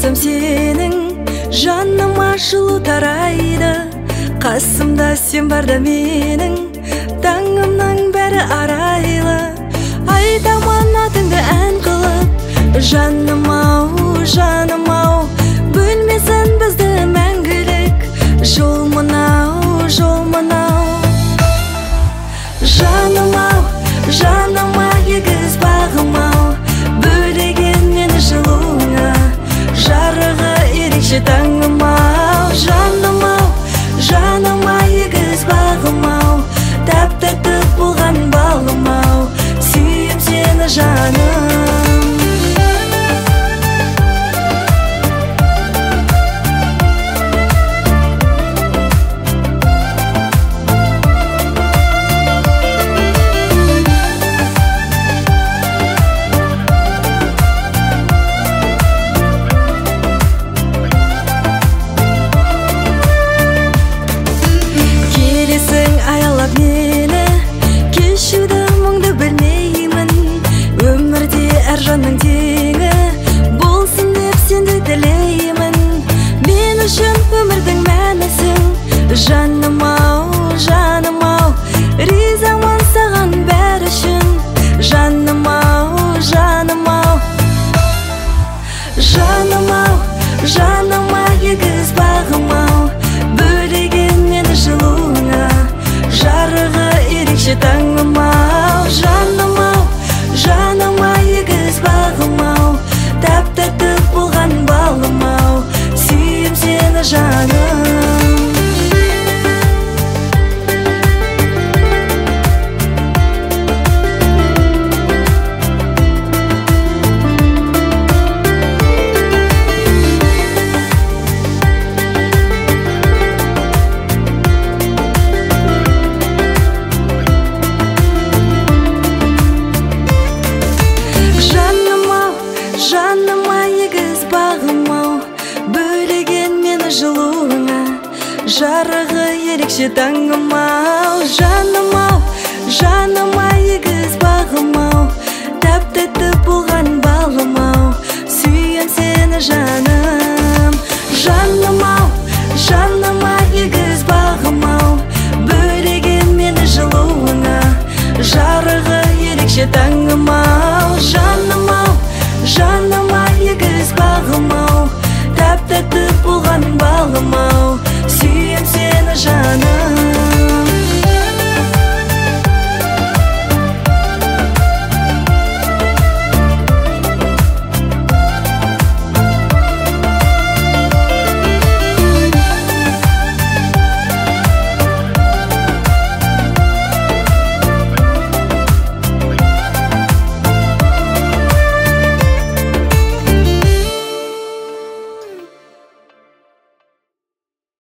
болсам сенің, жаныма жылу тарайды. Қасымда сен барда менің, таңымның бәрі арайлы. Айтаман атыңды ән қылып, жаным-ау, жаным-ау, бөлмесін бізді мәңгілік. Жол мынау, жол мынау. Жаным-ау, жаныма егіз бағым-ау, бөлеген мені жылуыңа, жарығы ерекше таңым-ау. Жаным-ау, жаныма егіз бағым-ау, тәп-тәтті болған балым-ау, сүйем сені жаным. Аялап мені, кешуді мұңды білмеймін. Өмірде әр жанның теңі болсын деп сенді тілеймін. Мен үшін өмірдің мәнісің, жаным-ау, жаным-ау, ризамын саған бәрі үшін. Жаным-ау, жаным-ау, жаным-ау, жаныма егіз бағым-ау, бөлеген мені жылуыңа, жарығы ерекше таңым-ау. Жаным-ау, жаныма егіз бағым-ау, тәп-тәтті болған балым-ау, сүйем сені жаным. Жаныма егіз бағым-ау, бөлеген мені жылуыңа, жарығы ерекше таңым-ау. Жаным-ау, жаныма егіз бағым-ау, тәп-тәтті болған балым-ау, сүйем сені жаным. Жаным-ау, жаныма егіз бағым-ау, бөлеген мені жылуыңа, жарығы ерекше таңым-ау. Жаным-ау, жаныма егіз бағым-ау, тәп-тәтті болған балым-ау.